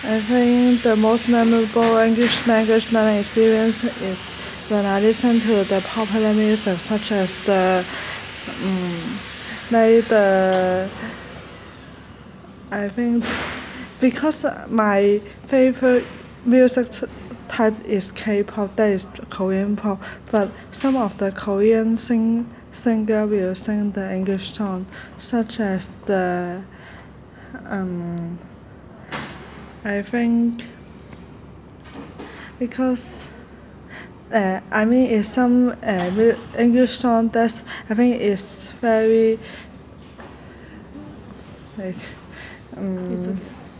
I think the most memorable English language learning experience is when I listen to the popular music such as I think because my favorite music type is K-pop, that is Korean pop, but some of the Korean singer will sing the English song such as I think because it's some English song that I think is very It's okay.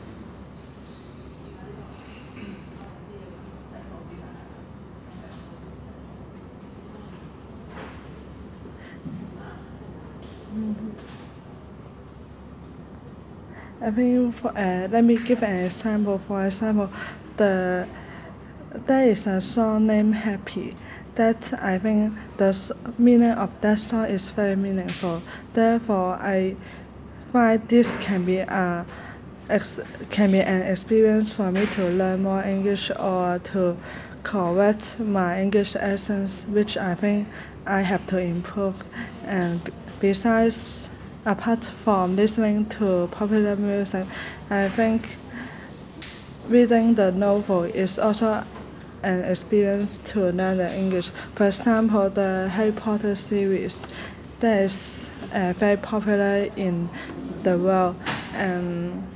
I think let me give an example. For example, there is a song named Happy. That I think the meaning of that song is very meaningful. Therefore, I find this can be an experience for me to learn more English or to correct my English accents, which I think I have to improve. And besides, apart from listening to popular music, I think reading the novel is also an experience to learn the English. For example, the Harry Potter series that is very popular in the world, and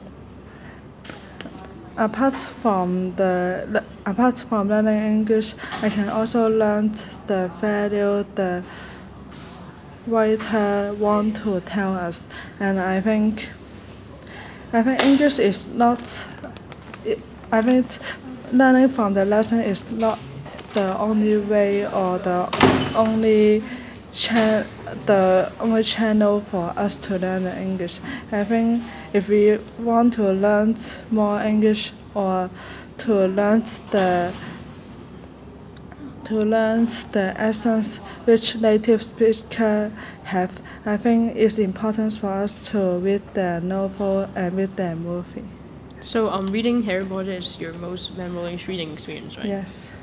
apart from learning English, I can also learn the value the writer want to tell us, and I think English is not. I think learning from the lesson is not the only way or the only channel for us to learn the English. I think if we want to learn more English or to learn the essence which native speakers have, I think it's important for us to read the novel and read the movie. So reading Harry Potter is your most memorable reading experience, right? Yes.